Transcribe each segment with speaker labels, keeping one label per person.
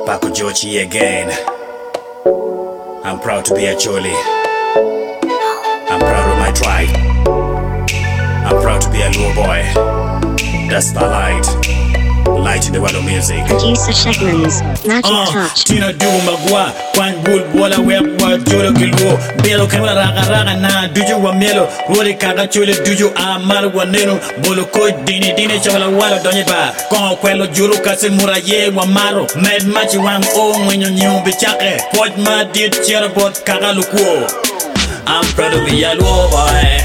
Speaker 1: Jochi again. I'm proud to be a Choli. I'm proud of my tribe. I'm proud to be a Luo boy. That's the light. Light in the world of music.
Speaker 2: Producer Shegman's Magic Touch.
Speaker 3: Tina do magwa, kwan bul bola web wa jolo kilwo. Belo kamera raga na duju wa melo. Role kaga chole duju amal wa neno. Bolo ko dini chala wala donye ba. Kon kwelo juru kase muraye wa maro. Med machi wang o mwenyo nyumbi chake. Poj ma dit chera bot kaga lukwo. I'm proud to be a Luo boy.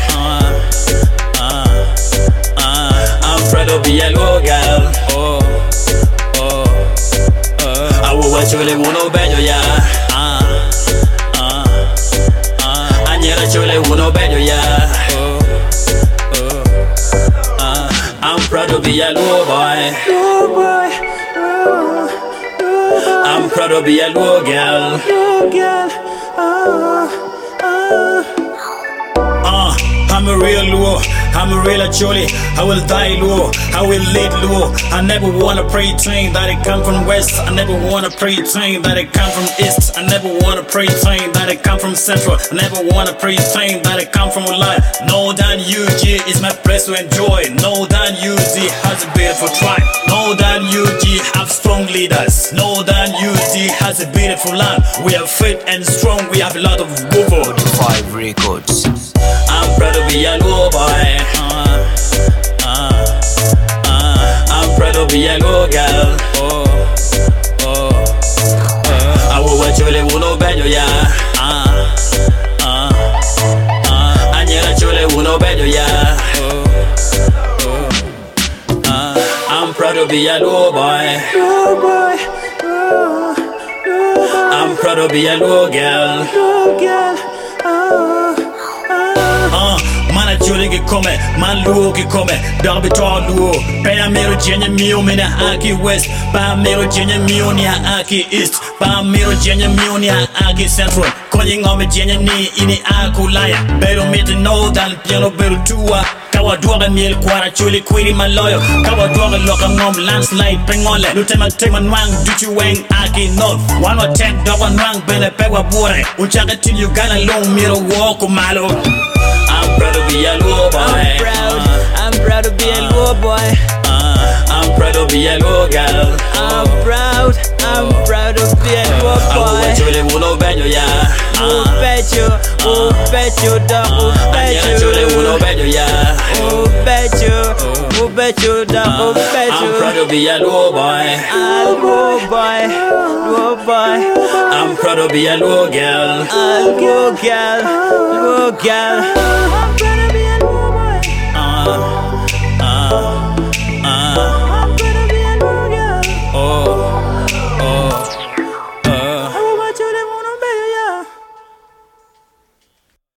Speaker 3: I'm proud to be a Luo girl. I will watch you uno bello ya. Añera chole uno bello ya. I'm proud to be a Luo boy. I'm proud to be a Luo girl. I'm a real Luo, I'm a real Choli. I will die Luo, I will lead Luo. I never wanna pretend that it come from west. I never wanna pretend that it come from east. I never wanna pretend that it come from central. I never wanna pretend that it come from line. Know that UG is my place to enjoy. Know that UG has a beautiful tribe. Know that UG have strong leaders. Know that UG has a beautiful land. We are fit and strong, we have a lot of Google.
Speaker 4: 5 records.
Speaker 3: I'm proud to be a Luo boy. I'm proud to be a Luo girl. I will watch you uno bello ya. Añera chole uno bello ya. I'm proud to be a Luo boy. I'm proud to be a Luo girl. Mana chole ke come, man Luo ke come. Darby to Luo. Pa mero jenya mio mena aki west. Pa mero jenya mio ni aki east. Pa mero jenya mio ni aki central. Calling on me jenya ni ini akulaya. Better me to know than piano better tua. Kawa duaga miel kwara chole kwiri maloyo. Kawa duaga loka ngom landslide pengole. Lutema tema nwang duchu weng aki north. One or 10 dog one nwang bele pewa bure. Uchaka till you gana long miro walk malo. I'm proud to be a Luo boy.
Speaker 4: I'm proud to be a Luo boy.
Speaker 3: I'm proud to be a Luo girl.
Speaker 4: I'm proud to be a Luo boy.
Speaker 3: I will watch you uno bello ya.
Speaker 4: Bet you, dog,
Speaker 3: Añera chole uno bello ya.
Speaker 4: bet you, dog, bet you.
Speaker 3: I'm proud to be a Luo boy.
Speaker 4: Luo boy.
Speaker 3: I'm proud to be a Luo girl.
Speaker 4: Luo girl.